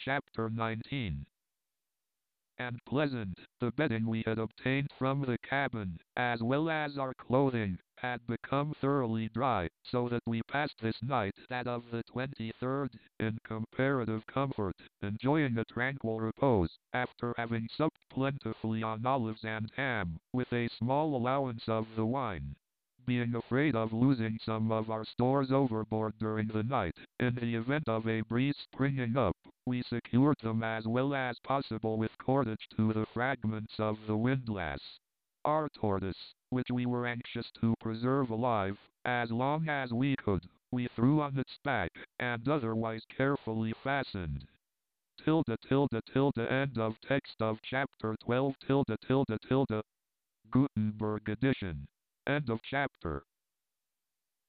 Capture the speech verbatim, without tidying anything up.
chapter nineteen. And pleasant, the bedding we had obtained from the cabin, as well as our clothing, had become thoroughly dry, so that we passed this night, that of the twenty-third, in comparative comfort, enjoying a tranquil repose, after having supped plentifully on olives and ham, with a small allowance of the wine. Being afraid of losing some of our stores overboard during the night, in the event of a breeze springing up, we secured them as well as possible with cordage to the fragments of the windlass. Our tortoise, which we were anxious to preserve alive, as long as we could, we threw on its back, and otherwise carefully fastened. Tilde tilde tilde end of text of chapter twelve tilde tilde tilde Gutenberg edition. End of chapter.